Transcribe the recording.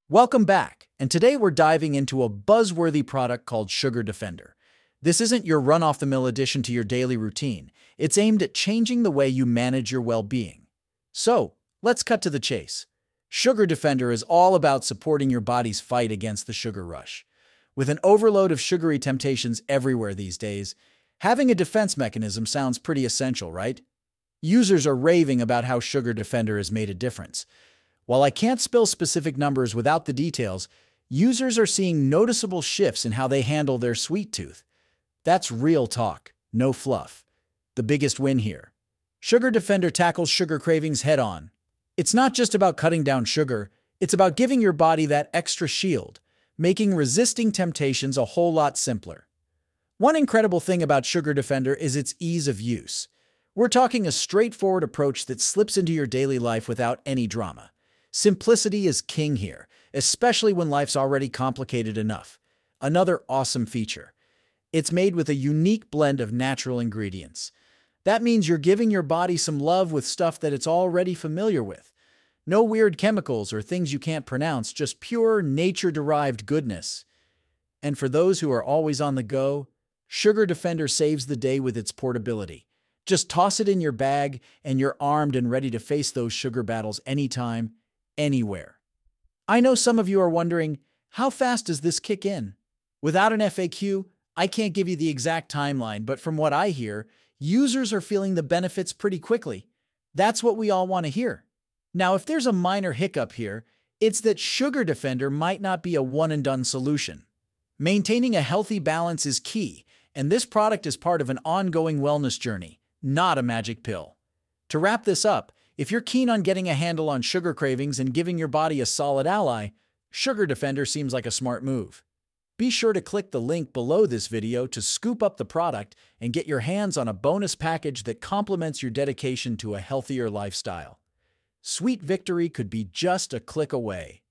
Welcome back, and today we're diving into a buzzworthy product called Sugar Defender. This isn't your run-off-the-mill addition to your daily routine. It's aimed at changing the way you manage your well-being. So, let's cut to the chase. Sugar Defender is all about supporting your body's fight against the sugar rush. With an overload of sugary temptations everywhere these days, having a defense mechanism sounds pretty essential, right? Users are raving about how Sugar Defender has made a difference. While I can't spill specific numbers without the details, users are seeing noticeable shifts in how they handle their sweet tooth. That's real talk, no fluff. The biggest win here. Sugar Defender tackles sugar cravings head-on. It's not just about cutting down sugar, it's about giving your body that extra shield, making resisting temptations a whole lot simpler. One incredible thing about Sugar Defender is its ease of use. We're talking a straightforward approach that slips into your daily life without any drama. Simplicity is king here, especially when life's already complicated enough. Another awesome feature. It's made with a unique blend of natural ingredients. That means you're giving your body some love with stuff that it's already familiar with. No weird chemicals or things you can't pronounce, just pure nature-derived goodness. And for those who are always on the go, Sugar Defender saves the day with its portability. Just toss it in your bag and you're armed and ready to face those sugar battles anytime, anywhere. I know some of you are wondering, how fast does this kick in? Without an FAQ, I can't give you the exact timeline, but from what I hear, users are feeling the benefits pretty quickly. That's what we all want to hear. Now, if there's a minor hiccup here, it's that Sugar Defender might not be a one-and-done solution. Maintaining a healthy balance is key, and this product is part of an ongoing wellness journey, not a magic pill. To wrap this up, if you're keen on getting a handle on sugar cravings and giving your body a solid ally, Sugar Defender seems like a smart move. Be sure to click the link below this video to scoop up the product and get your hands on a bonus package that complements your dedication to a healthier lifestyle. Sweet victory could be just a click away.